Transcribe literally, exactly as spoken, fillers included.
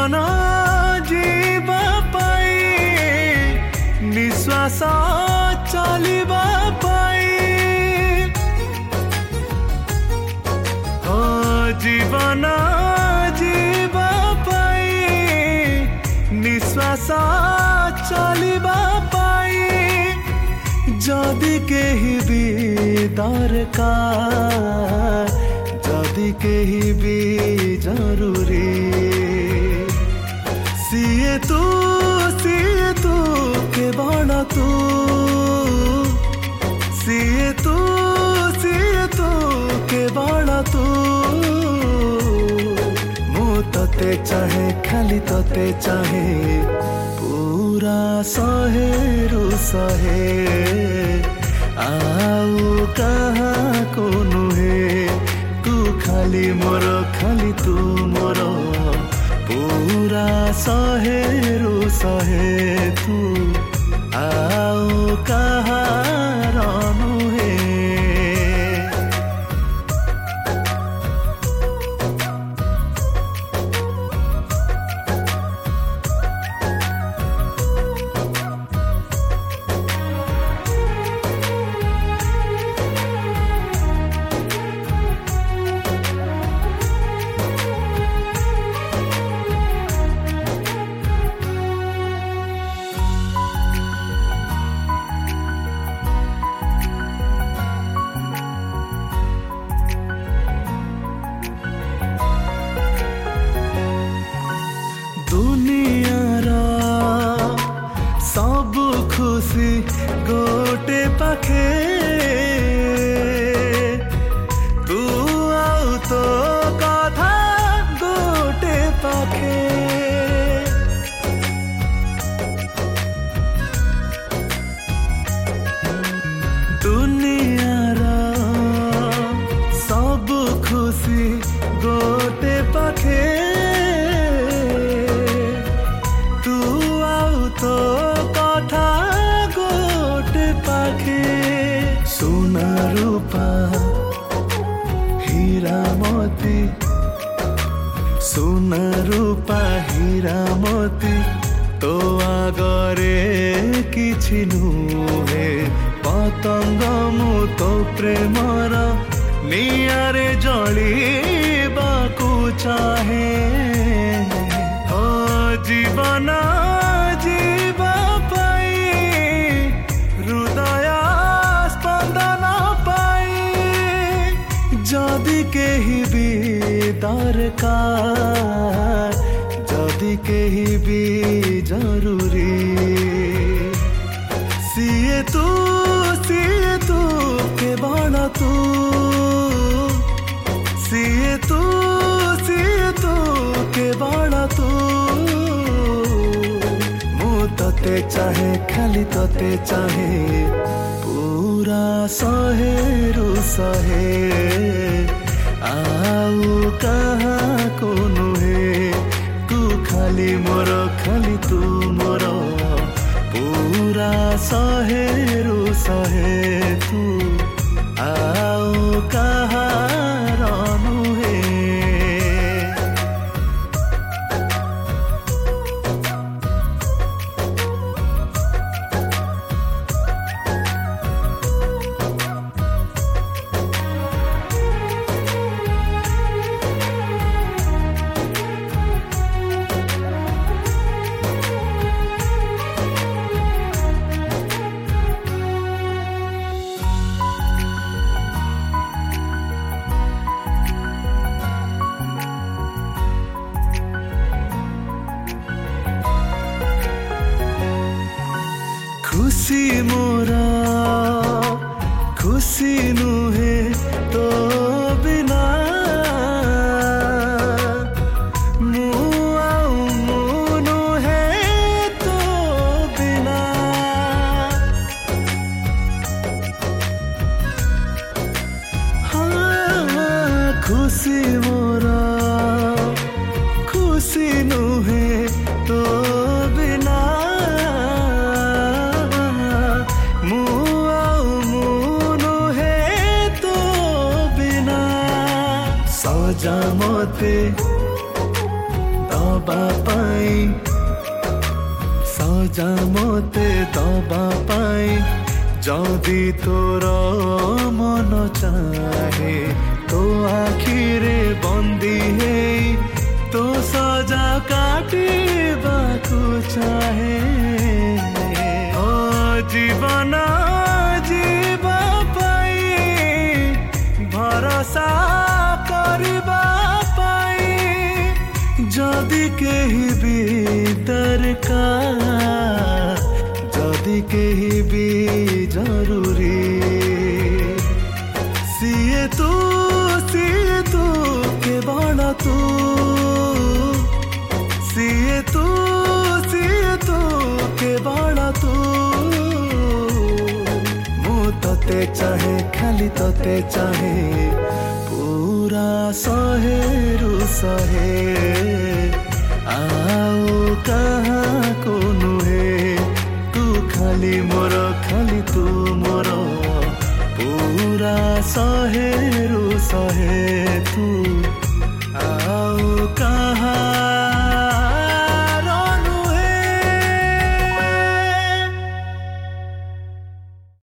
जीवन जीवा पाई निश्वास चलिबा पाई ओ जीवन जीवा पाई निश्वास चलिबा पाई जदि केही भी दरकार जदि केही भी जरूरी सीए तू सीए तू केवल तू सीए तू सीए तू केवल तू मु तते चाहे खाली तते चाहे पूरा सहे रु सहे आउ कहाँ को नुहे तू खाली मोर खाली तू मोर पूरा सहे रु सहे तू आउ कहाँ नुहे दुनियार सब खुशी गोटे पाखे तू आउ तो कथा गोटे पाखे दुनियार सब खुशी गोटे पाखे तो कथा गोटे पाखे सोना रूपा हीरा मोती सोना रूपा हीरा मोती तो आगरे किछि नुहे पतंग मु तो प्रेमर नियारे जलिबाकु चाहे ओ जीवन जीवा पाई हृदय स्पंदन पाई जदि केही भी दरकार जदि केही भी जरूरी सीए तू सीए तू केवल तू सीए तू सीए तू केवल तू तते चाहे खाली तते चाहे पूरा सहे रु सहे आउ कहाँ को नुहे तू खाली मोर खाली तू मोर पूरा सहे रु सहे तू आउ कहाँ नुहे खुशी मोरा खुशी नुहे तो बिना मु आउ मु नुहे तो बिना हाँ खुशी मोरा खुशी नुहे तो बिना सजा मते दबा पाई सजा मते दबा पाई जदि तोर मन चाहे तो आखिरे बंदी है तो सजा काटिबाकु चाहे ओ जीवन जीवा पाई भरोसा करिबा पाई जदि केही भी दरकार जदि केही भी जरूरी सिए तू सिए तू केवल तू सिए तू सिए तू केवल तू मु तते चाहे खाली तते चाहे पूरा सहेरु सहे आओ कहाँ को नुहे तू खाली मोर खाली तू मोर पूरा सहेरु सहे तू आ